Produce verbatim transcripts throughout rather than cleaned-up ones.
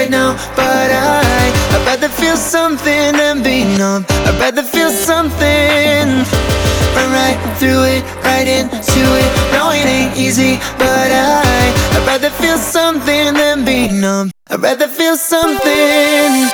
right now, but I I'd rather feel something than be numb. I'd rather feel something. Run right through it, right into it. No, it ain't easy, but I I'd rather feel something than be numb. I'd rather feel something.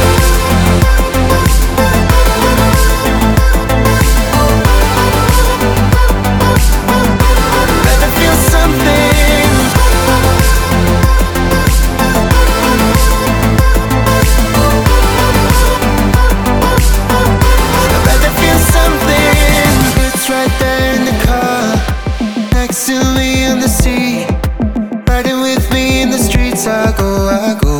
To me in the sea, riding with me in the streets. I go, I go.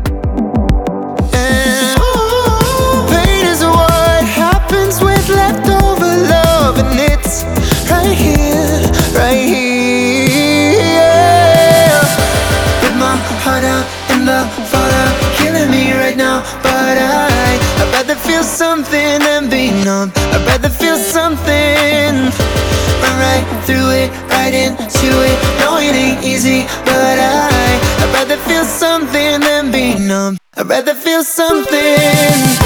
And pain is what happens with leftover love, and it's right here, right here. With my heart out in the fallout, killing me right now, but I I'd rather feel something than be numb. I'd rather feel something. Run right through it, right into it. No, it ain't easy, but I I'd rather feel something than be numb. I'd rather feel something.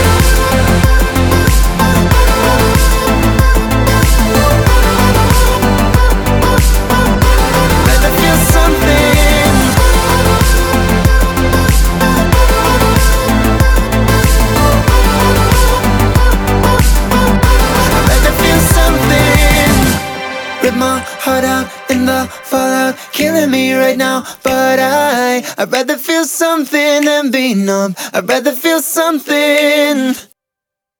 Rip my heart out in the fallout, killing me right now, but I I'd rather feel something than be numb. I'd rather feel something.